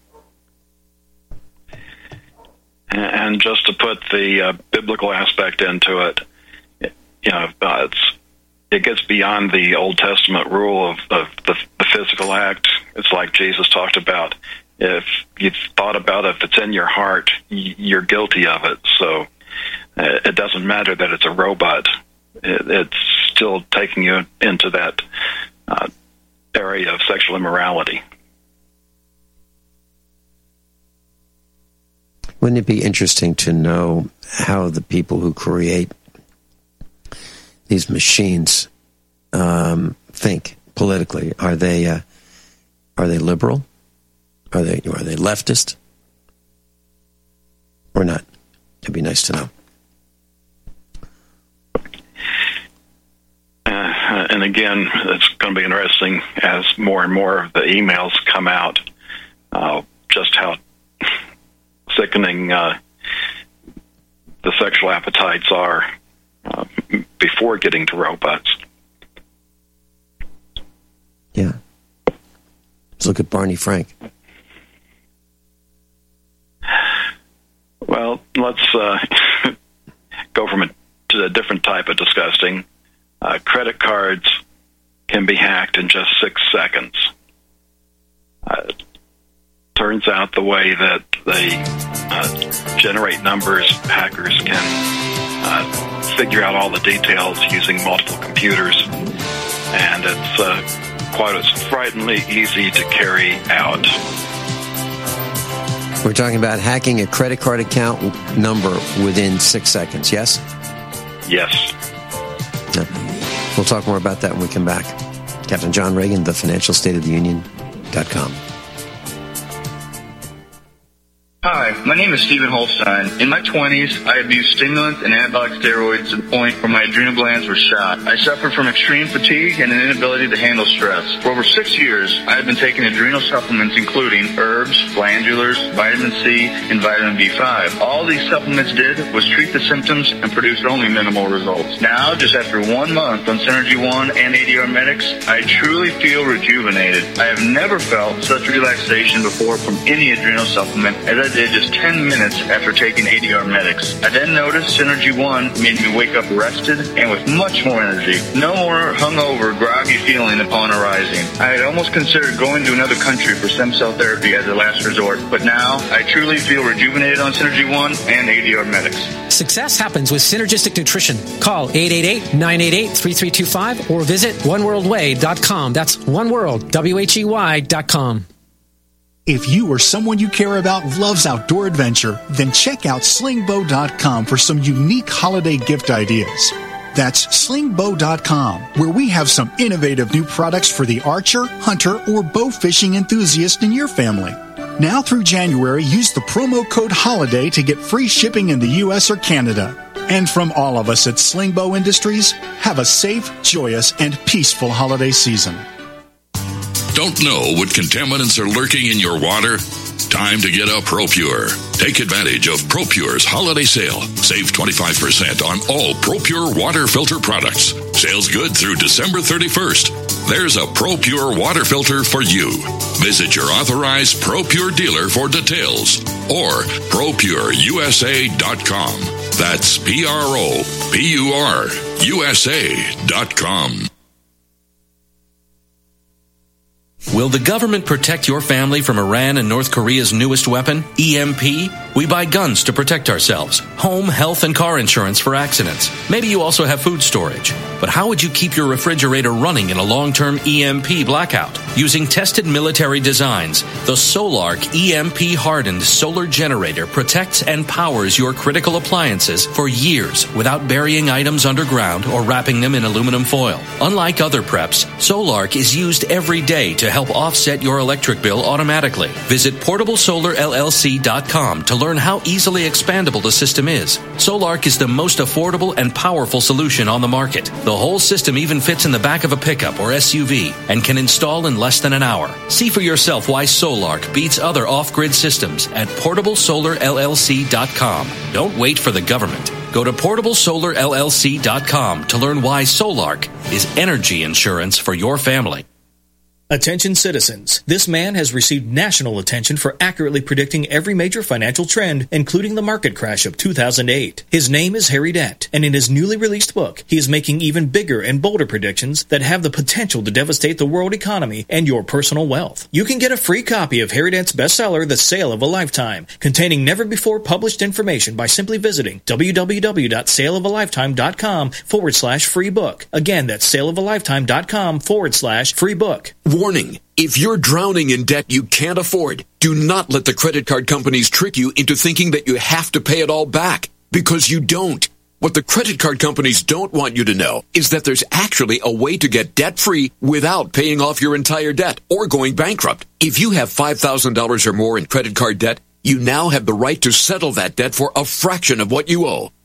And just to put the uh, biblical aspect into it, you know, uh, it's, it gets beyond the Old Testament rule of, of the, the physical act. It's like Jesus talked about. If you've thought about it, if it's in your heart, you're guilty of it. So uh, it doesn't matter that it's a robot. It, it's still taking you into that uh, area of sexual immorality. Wouldn't it be interesting to know how the people who create these machines um, think politically? Are they uh, are they liberal? Are they are they leftist or not? It'd be nice to know. Uh, and and again, it's going to be interesting as more and more of the emails come out, uh, just how sickening uh, the sexual appetites are uh, before getting to robots. Yeah. Let's look at Barney Frank. Well, let's uh, go from a, to a different type of disgusting. Uh, credit cards can be hacked in just six seconds. Uh, turns out the way that they uh, generate numbers, hackers can uh, figure out all the details using multiple computers, and it's uh, quite as frighteningly easy to carry out. We're talking about hacking a credit card account number within six seconds, yes? Yes. Yeah. We'll talk more about that when we come back. Captain John Reagan, the financial state of the union dot com. Hi, my name is Stephen Holstein. In my twenties, I abused stimulants and anabolic steroids to the point where my adrenal glands were shot. I suffered from extreme fatigue and an inability to handle stress. For over six years, I have been taking adrenal supplements including herbs, glandulars, vitamin C, and vitamin B five. All these supplements did was treat the symptoms and produce only minimal results. Now, just after one month on Synergy One and A D R Medics, I truly feel rejuvenated. I have never felt such relaxation before from any adrenal supplement as I did just ten minutes after taking A D R Medics. I then noticed Synergy One made me wake up rested and with much more energy. No more hungover, groggy feeling upon arising. I had almost considered going to another country for stem cell therapy as a last resort, but now I truly feel rejuvenated on Synergy One and A D R Medics. Success happens with Synergistic Nutrition. Call eight eight eight, nine eight eight, three three two five or visit one world way dot com. That's oneworld, W H E Y dot com. If you or someone you care about loves outdoor adventure, then check out sling bow dot com for some unique holiday gift ideas. That's sling bow dot com, where we have some innovative new products for the archer, hunter, or bow fishing enthusiast in your family. Now through January, use the promo code HOLIDAY to get free shipping in the U S or Canada. And from all of us at Sling Bow Industries, have a safe, joyous, and peaceful holiday season. Don't know what contaminants are lurking in your water? Time to get a ProPure. Take advantage of ProPure's holiday sale. Save twenty-five percent on all ProPure water filter products. Sales good through December thirty-first. There's a ProPure water filter for you. Visit your authorized ProPure dealer for details or pro pure U S A dot com. That's P R O P U R U S A dot com. Will the government protect your family from Iran and North Korea's newest weapon, E M P? We buy guns to protect ourselves, home, health, and car insurance for accidents. Maybe you also have food storage. But how would you keep your refrigerator running in a long-term E M P blackout? Using tested military designs, the Solark E M P-hardened solar generator protects and powers your critical appliances for years without burying items underground or wrapping them in aluminum foil. Unlike other preps, Solark is used every day to help offset your electric bill automatically. Visit portable solar L L C dot com to learn how easily expandable the system is. Solark is the most affordable and powerful solution on the market. The whole system even fits in the back of a pickup or S U V and can install in less than an hour. See for yourself why Solark beats other off-grid systems at portable solar L L C dot com. Don't wait for the government. Go to portable solar L L C dot com to learn why Solark is energy insurance for your family. Attention citizens, this man has received national attention for accurately predicting every major financial trend, including the market crash of two thousand eight. His name is Harry Dent, and in his newly released book, he is making even bigger and bolder predictions that have the potential to devastate the world economy and your personal wealth. You can get a free copy of Harry Dent's bestseller, The Sale of a Lifetime, containing never-before-published information by simply visiting www.saleofalifetime.com forward slash free book. Again, that's saleofalifetime.com forward slash free book. Warning. If you're drowning in debt you can't afford, do not let the credit card companies trick you into thinking that you have to pay it all back, because you don't. What the credit card companies don't want you to know is that there's actually a way to get debt-free without paying off your entire debt or going bankrupt. If you have five thousand dollars or more in credit card debt, you now have the right to settle that debt for a fraction of what you owe.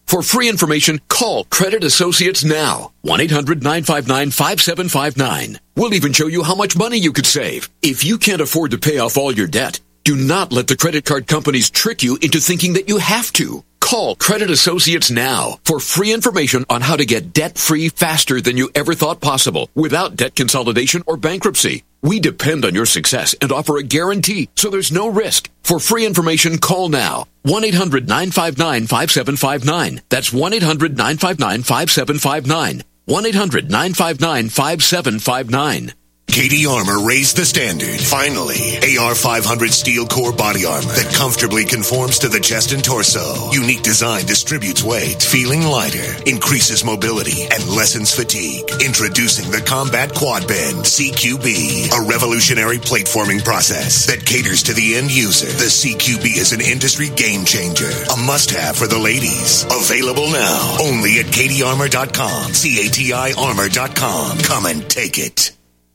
For free information, call Credit Associates now. one eight hundred nine five nine five seven five nine. We'll even show you how much money you could save. If you can't afford to pay off all your debt, do not let the credit card companies trick you into thinking that you have to. Call Credit Associates now for free information on how to get debt-free faster than you ever thought possible without debt consolidation or bankruptcy. We depend on your success and offer a guarantee, so there's no risk. For free information, call now. one eight hundred nine five nine five seven five nine. That's one eight hundred nine five nine five seven five nine. one eight hundred nine five nine five seven five nine. Katie Armor raised the standard. Finally, A R five hundred steel core body armor that comfortably conforms to the chest and torso. Unique design distributes weight, feeling lighter, increases mobility, and lessens fatigue. Introducing the Combat Quad Bend C Q B, a revolutionary plate forming process that caters to the end user. The C Q B is an industry game changer, a must-have for the ladies. Available now, only at Katie Armor dot com. C A T I Armor dot com. Come and take it.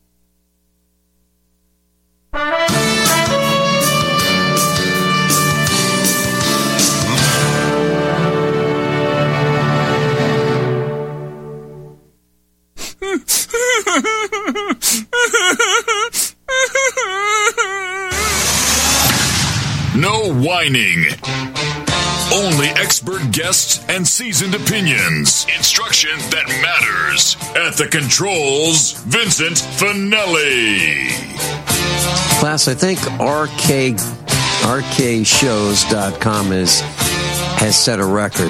No whining. Only expert guests and seasoned opinions. Instruction that matters. At the controls, Vincent Finelli. Class, I think R K, R K shows dot com is, has set a record.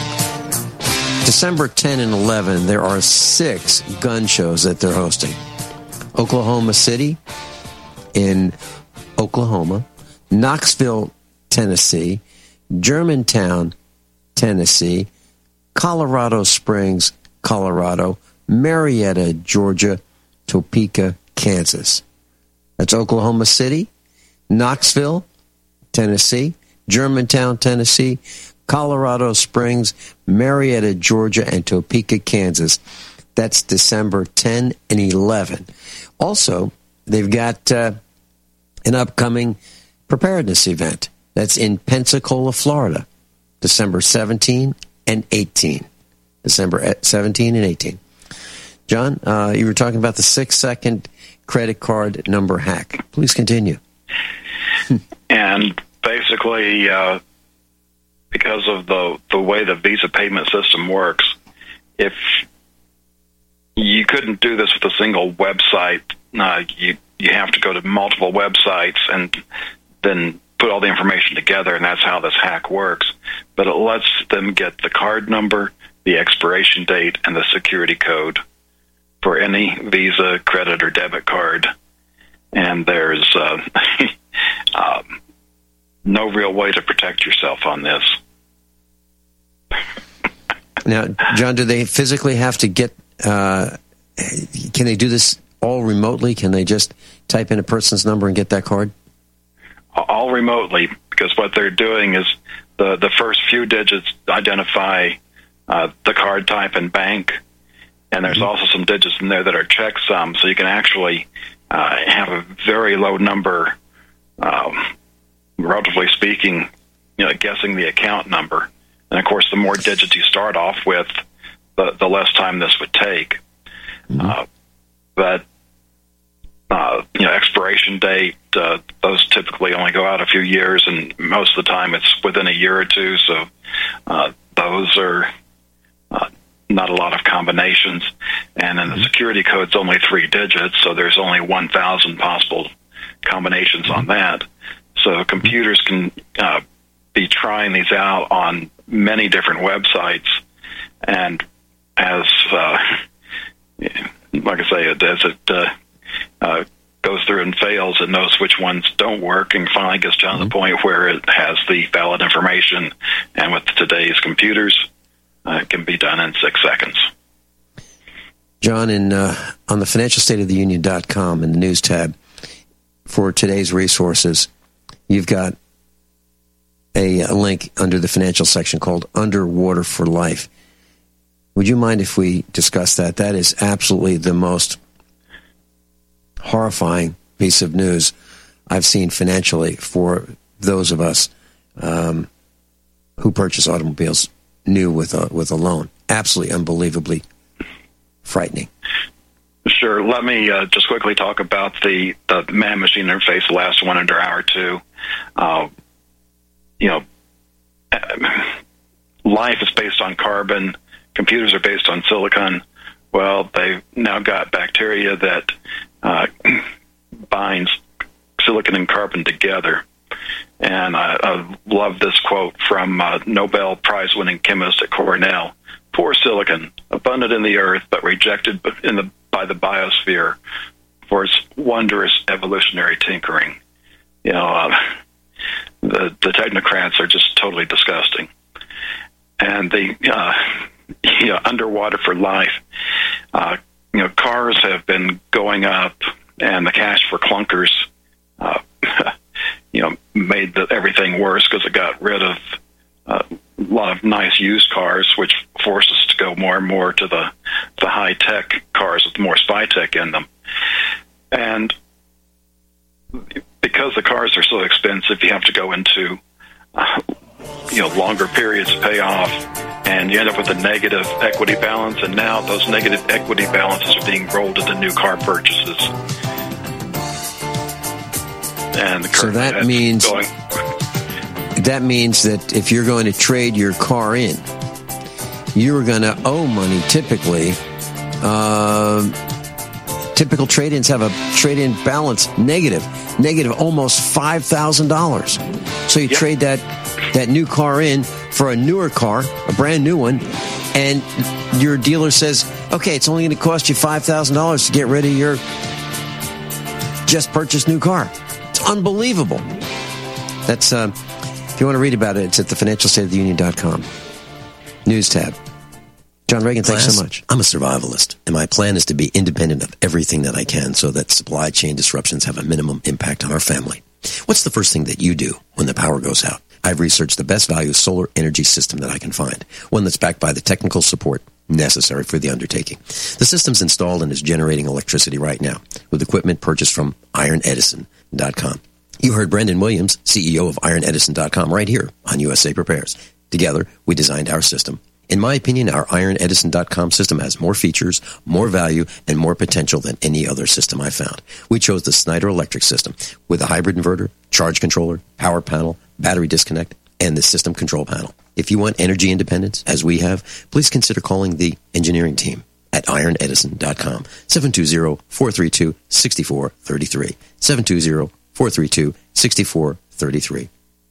December tenth and eleventh, there are six gun shows that they're hosting. Oklahoma City in Oklahoma, Knoxville, Tennessee, Germantown, Tennessee, Colorado Springs, Colorado, Marietta, Georgia, Topeka, Kansas. That's Oklahoma City, Knoxville, Tennessee, Germantown, Tennessee, Colorado Springs, Marietta, Georgia, and Topeka, Kansas. That's December tenth and eleventh. Also, they've got uh, an upcoming preparedness event. That's in Pensacola, Florida, December seventeenth and eighteenth. December seventeenth and eighteenth. John, uh, you were talking about the six-second credit card number hack. Please continue. And basically, uh, because of the the way the Visa payment system works, if you couldn't do this with a single website, uh, you you have to go to multiple websites and then put all the information together, and that's how this hack works. But it lets them get the card number, the expiration date, and the security code for any Visa, credit, or debit card. And there's uh, um, no real way to protect yourself on this. Now, John, do they physically have to get, uh, can they do this all remotely? Can they just type in a person's number and get that card? All remotely, because what they're doing is the, the first few digits identify uh, the card type and bank, and there's mm-hmm. also some digits in there that are checksums, so you can actually uh, have a very low number, um, relatively speaking, you know, guessing the account number. And, of course, the more digits you start off with, the, the less time this would take. Mm-hmm. Uh, but, uh, you know, expiration date, uh, those typically only go out a few years, and most of the time it's within a year or two, so uh, those are uh, not a lot of combinations. And then the security code's only three digits, so there's only one thousand possible combinations on that. So computers can uh, be trying these out on many different websites, and as uh, like I say, as it uh, uh, goes through and fails, it knows which ones don't work, and finally gets down to the point where it has the valid information. And with today's computers, uh, it can be done in six seconds. John, in uh, on the financial state of the union dot com in the news tab for today's resources, you've got A, a link under the financial section called Underwater for Life. Would you mind if we discuss that? That is absolutely the most horrifying piece of news I've seen financially for those of us um, who purchase automobiles new with a with a loan. Absolutely unbelievably frightening. Sure. Let me uh, just quickly talk about the, the man-machine interface, the last one under hour two. Uh, you know, life is based on carbon. Computers are based on silicon. Well, they've now got bacteria that uh, binds silicon and carbon together. And I, I love this quote from uh, Nobel Prize-winning chemist at Cornell. Poor silicon, abundant in the earth, but rejected in the, by the biosphere for its wondrous evolutionary tinkering. You know, uh, the, the technocrats are just totally disgusting. And the uh, you know, underwater for life, uh, you know, cars have been going up, and the cash for clunkers, uh, you know, made the, everything worse because it got rid of uh, a lot of nice used cars, which forced us to go more and more to the, the high-tech cars with more spy tech in them. And because the cars are so expensive, you have to go into uh, you know, longer periods to pay off, and you end up with a negative equity balance, and now those negative equity balances are being rolled into new car purchases. And the so that means going. that means that if you're going to trade your car in, you're going to owe money typically. Uh, typical trade-ins have a trade-in balance negative, negative almost five thousand dollars. So you yep. trade that that new car in for a newer car, a brand new one, and your dealer says, okay, it's only going to cost you five thousand dollars to get rid of your just purchased new car. It's unbelievable. That's, uh, if you want to read about it, it's at the financial state of the union dot com. News tab. John Reagan, thanks Class, so much. I'm a survivalist, and my plan is to be independent of everything that I can so that supply chain disruptions have a minimum impact on our family. What's the first thing that you do when the power goes out? I've researched the best value solar energy system that I can find, one that's backed by the technical support necessary for the undertaking. The system's installed and is generating electricity right now with equipment purchased from iron edison dot com. You heard Brendan Williams, C E O of iron edison dot com, right here on U S A Prepares. Together, we designed our system. In my opinion, our iron edison dot com system has more features, more value, and more potential than any other system I found. We chose the Snyder Electric system with a hybrid inverter, charge controller, power panel, battery disconnect, and the system control panel. If you want energy independence, as we have, please consider calling the engineering team at iron edison dot com, seven two zero, four three two, six four three three, seven two zero, four three two, six four three three.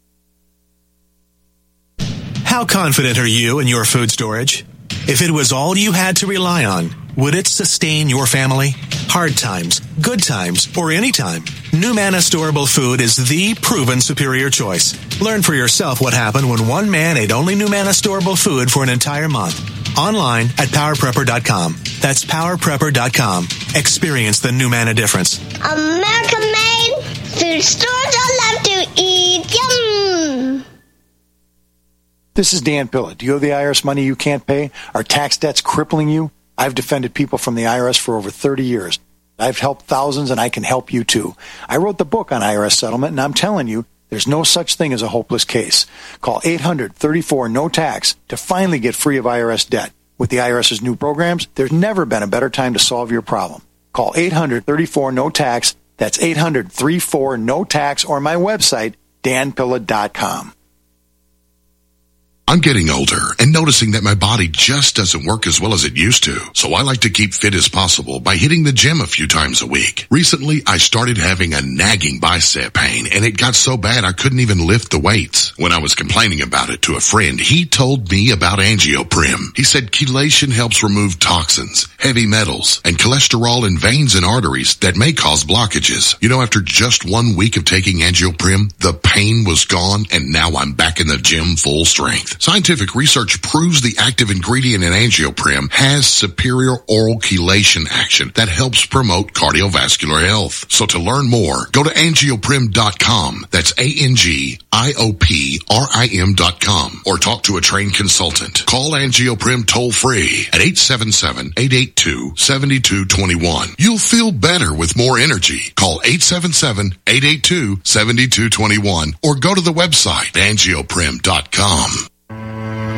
How confident are you in your food storage? If it was all you had to rely on, would it sustain your family? Hard times, good times, or any time, NuManna Storable Food is the proven superior choice. Learn for yourself what happened when one man ate only NuManna Storable Food for an entire month. Online at power prepper dot com. That's power prepper dot com. Experience the NuManna difference. American made food stores I love to eat. Yum! This is Dan Pilla. Do you owe the I R S money you can't pay? Are tax debts crippling you? I've defended people from the I R S for over thirty years. I've helped thousands, and I can help you too. I wrote the book on I R S settlement, and I'm telling you, there's no such thing as a hopeless case. Call eight hundred, thirty-four, no tax to finally get free of I R S debt. With the IRS's new programs, there's never been a better time to solve your problem. Call eight hundred, thirty-four, no tax. That's eight hundred, thirty-four, no tax, or my website, dan pilla dot com. I'm getting older and noticing that my body just doesn't work as well as it used to. So I like to keep fit as possible by hitting the gym a few times a week. Recently, I started having a nagging bicep pain, and it got so bad I couldn't even lift the weights. When I was complaining about it to a friend, he told me about AngioPrim. He said chelation helps remove toxins, heavy metals, and cholesterol in veins and arteries that may cause blockages. You know, after just one week of taking AngioPrim, the pain was gone, and now I'm back in the gym full strength. Scientific research proves the active ingredient in AngioPrim has superior oral chelation action that helps promote cardiovascular health. So to learn more, go to angioprim dot com. That's A N G I O P R I M dot com, or talk to a trained consultant. Call AngioPrim toll free at eight seven seven, eight eight two, seven two two one. You'll feel better with more energy. Call eight seven seven, eight eight two, seven two two one or go to the website angioprim dot com.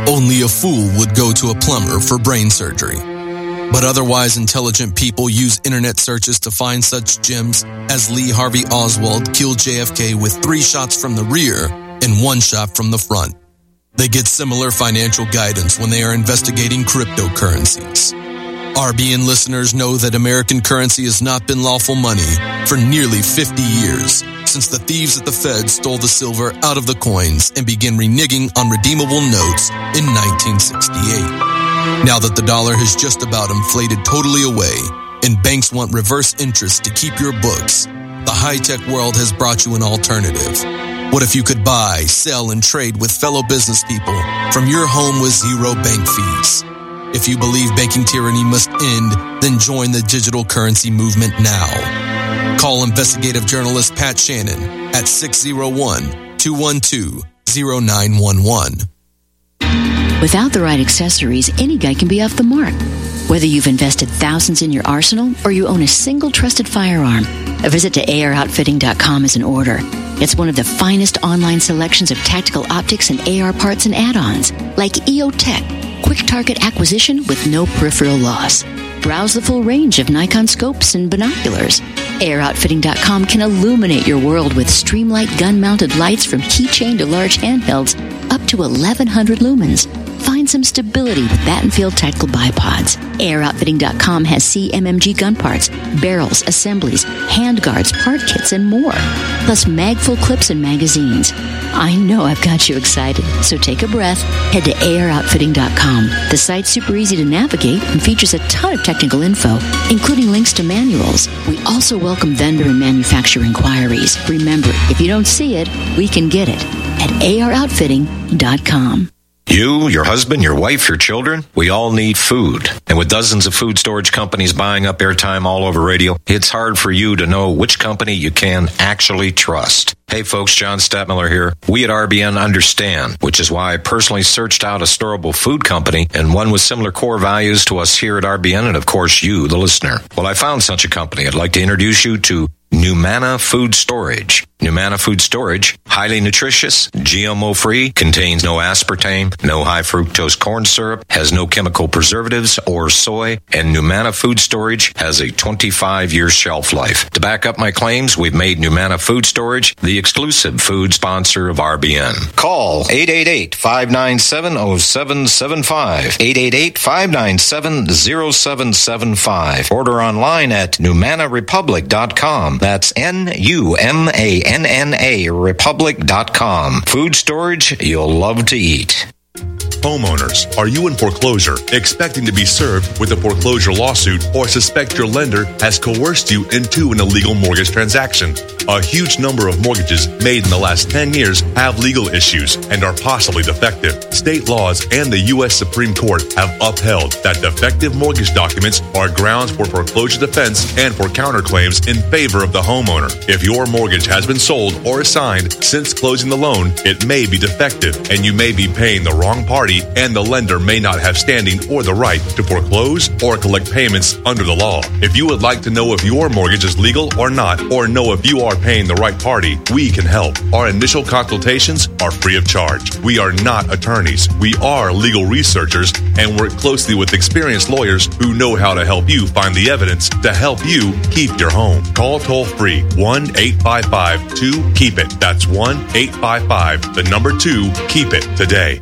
Only a fool would go to a plumber for brain surgery. But otherwise intelligent people use internet searches to find such gems as Lee Harvey Oswald killed J F K with three shots from the rear and one shot from the front. They get similar financial guidance when they are investigating cryptocurrencies. R B N listeners know that American currency has not been lawful money for nearly fifty years, since the thieves at the Fed stole the silver out of the coins and began reneging on redeemable notes in nineteen sixty-eight. Now that the dollar has just about inflated totally away and banks want reverse interest to keep your books, the high-tech world has brought you an alternative. What if you could buy, sell, and trade with fellow business people from your home with zero bank fees? If you believe banking tyranny must end, then join the digital currency movement now. Call investigative journalist Pat Shannon at six oh one, two one two, oh nine one one. Without the right accessories, any guy can be off the mark. Whether you've invested thousands in your arsenal or you own a single trusted firearm, a visit to A R outfitting dot com is in order. It's one of the finest online selections of tactical optics and A R parts and add-ons, like E O Tech, quick target acquisition with no peripheral loss. Browse the full range of Nikon scopes and binoculars. A R outfitting dot com can illuminate your world with Streamlight gun-mounted lights from keychain to large handhelds up to eleven hundred lumens. Find some stability with Battenfield tactical bipods. A R outfitting dot com has C M M G gun parts, barrels, assemblies, handguards, part kits, and more. Plus magful clips and magazines. I know I've got you excited, so take a breath. Head to A R outfitting dot com. The site's super easy to navigate and features a ton of technical info, including links to manuals. We also welcome vendor and manufacturer inquiries. Remember, if you don't see it, we can get it at A R outfitting dot com. You, your husband, your wife, your children, we all need food. And with dozens of food storage companies buying up airtime all over radio, it's hard for you to know which company you can actually trust. Hey folks, John Stadtmiller here. We at R B N understand, which is why I personally searched out a storable food company and one with similar core values to us here at R B N and of course you, the listener. Well, I found such a company. I'd like to introduce you to Numana Food Storage. Numana Food Storage, highly nutritious, G M O-free, contains no aspartame, no high fructose corn syrup, has no chemical preservatives or soy, and Numana Food Storage has a twenty-five year shelf life. To back up my claims, we've made Numana Food Storage the exclusive food sponsor of R B N. Call eight eight eight, five nine seven, oh seven seven five, eight eight eight, five nine seven, oh seven seven five. Order online at numana republic dot com. That's N U M A N N A republic dot com. Food storage you'll love to eat. Homeowners, are you in foreclosure, expecting to be served with a foreclosure lawsuit, or suspect your lender has coerced you into an illegal mortgage transaction? A huge number of mortgages made in the last ten years have legal issues and are possibly defective. State laws and the U S Supreme Court have upheld that defective mortgage documents are grounds for foreclosure defense and for counterclaims in favor of the homeowner. If your mortgage has been sold or assigned since closing the loan, it may be defective and you may be paying the wrong party, and the lender may not have standing or the right to foreclose or collect payments under the law. If you would like to know if your mortgage is legal or not, or know if you are paying the right party, we can help. Our initial consultations are free of charge. We are not attorneys. We are legal researchers and work closely with experienced lawyers who know how to help you find the evidence to help you keep your home. Call toll free one eight five five two keep it. That's one eight five five, the number two, keep it today.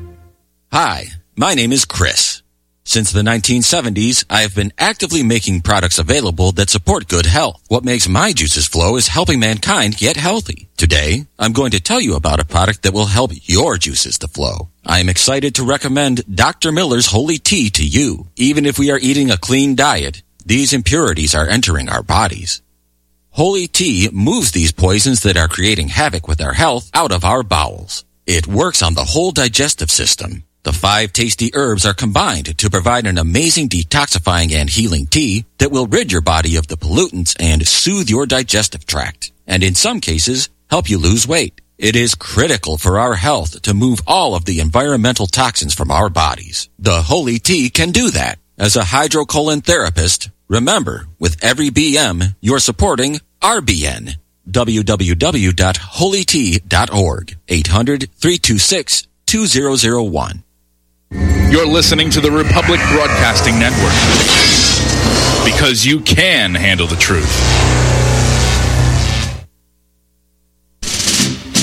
Hi, my name is Chris. Since the nineteen seventies, I have been actively making products available that support good health. What makes my juices flow is helping mankind get healthy. Today, I'm going to tell you about a product that will help your juices to flow. I am excited to recommend Doctor Miller's Holy Tea to you. Even if we are eating a clean diet, these impurities are entering our bodies. Holy Tea moves these poisons that are creating havoc with our health out of our bowels. It works on the whole digestive system. The five tasty herbs are combined to provide an amazing detoxifying and healing tea that will rid your body of the pollutants and soothe your digestive tract, and in some cases, help you lose weight. It is critical for our health to move all of the environmental toxins from our bodies. The Holy Tea can do that. As a hydrocolon therapist, remember, with every B M, you're supporting R B N. w w w dot holy tea dot org. eight hundred, three two six, two zero zero one. You're listening to the Republic Broadcasting Network, because you can handle the truth.